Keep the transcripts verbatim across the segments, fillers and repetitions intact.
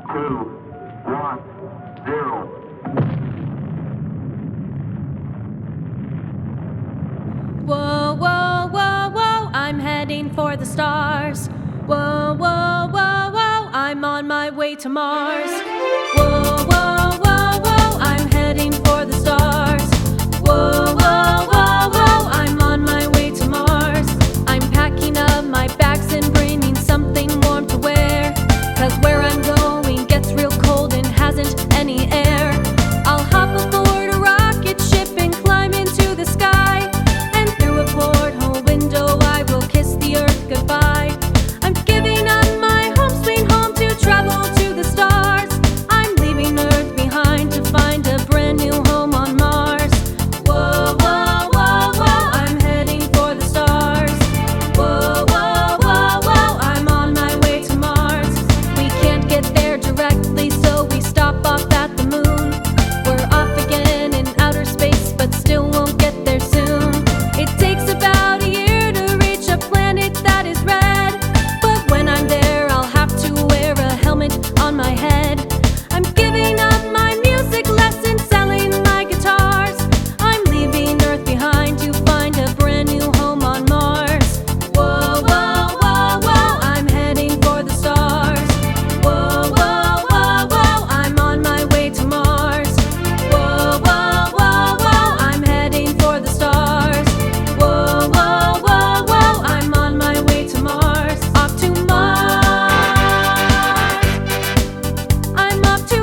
two, one, zero. Whoa, whoa, whoa, whoa, I'm heading for the stars. Whoa, whoa, whoa, whoa, I'm on my way to Mars. Whoa, whoa, whoa, whoa, I'm heading for the stars. Whoa, whoa, whoa, whoa, I'm on my way to Mars. I'm packing up my bags and bringing something warm to wear, 'cause where I'm going gets real cold and hasn't any air. I'll hop aboard a rocket ship and climb into the sky, and through a porthole window I will kiss the earth goodbye. I'm giving up my home sweet home to travel to the stars. I'm leaving Earth behind to find a brand new home on Mars. Whoa, whoa, whoa, whoa, I'm heading for the stars. Whoa, whoa, whoa, whoa, I'm on my way to Mars. We can't get there directly, so we stop off at the moon. We're off again in outer space, but still won't get there soon. It takes about a year to reach a planet that is red, but when I'm there I'll have to wear a helmet on my head. I'm giving up my music lessons, selling my guitars. I'm leaving Earth behind to find a brand new home on Mars. Whoa, whoa, whoa, whoa, I'm heading for the stars. Whoa, whoa, whoa, whoa, I'm on my way to Mars. Whoa, whoa, whoa, whoa, I'm heading for the stars. Whoa, whoa, whoa, whoa, I'm on my way to Mars. Off to Mars. I'm off to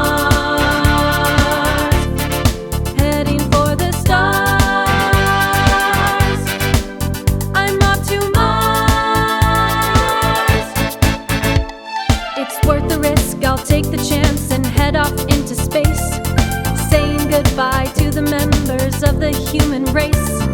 Mars. Heading for the stars. I'm off to Mars. It's worth the risk, I'll take the chance and head off into space, saying goodbye to the members of the human race.